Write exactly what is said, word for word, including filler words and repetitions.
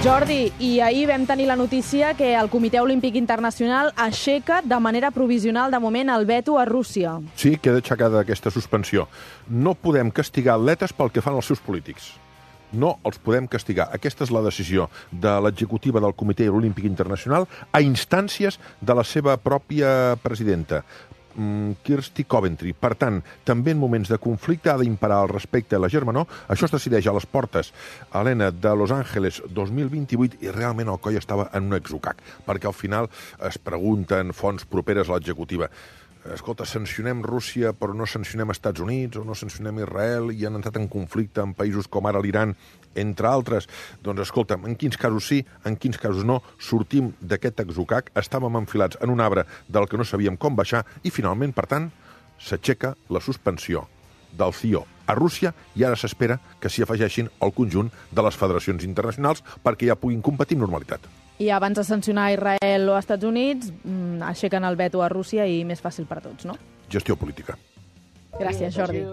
Jordi, i ahir vam tenir la notícia que el Comitè Olímpic Internacional aixeca de manera provisional de moment el veto a Rússia. Sí, queda aixecada aquesta suspensió. No podem castigar atletes pel que fan els seus polítics. No els podem castigar. Aquesta és la decisió de l'executiva del Comitè Olímpic Internacional a instàncies de la seva pròpia presidenta, Kirsty Coventry. Per tant, també en moments de conflicte ha d'imparar el respecte a la germanor. Això es decideix a les portes, Helena, de Los Angeles dos mil vint-i-vuit, i realment el coll estava en un exocac, perquè al final es pregunten fonts properes a l'executiva: escolta, sancionem Rússia però no sancionem Estats Units o no sancionem Israel i han entrat en conflicte amb països com ara l'Iran, entre altres. Doncs escolta, en quins casos sí, en quins casos no, sortim d'aquest exocac, estàvem enfilats en un arbre del que no sabíem com baixar i finalment, per tant, s'aixeca la suspensió del C I O a Rússia i ara s'espera que s'hi afegeixin el conjunt de les federacions internacionals perquè ja puguin competir amb normalitat. I abans de sancionar Israel o Estats Units, aixequen el veto a Rússia i més fàcil per a tots, no? Gestió política. Gràcies, Jordi.